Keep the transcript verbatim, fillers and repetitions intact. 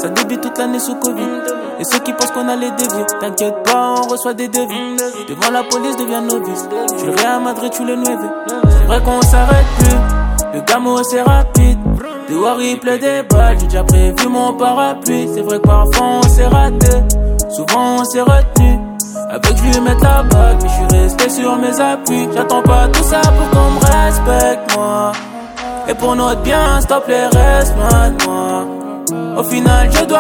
Ça débute toute l'année sous Covid. Et ceux qui pensent qu'on a les déviés, t'inquiète pas, on reçoit des devis. Devant la police devient novice. Tu le Real Madrid, tu le Nueve. C'est vrai qu'on s'arrête plus. Le gamo c'est rapide. Dehors il pleut des balles, j'ai déjà prévu mon parapluie. C'est vrai que parfois on s'est raté, souvent on s'est retenu. Avec je lui mettre la bague, mais je suis resté sur mes appuis. J'attends pas tout ça pour qu'on me respecte moi. Et pour notre bien, stop les restes, moi. Au final je dois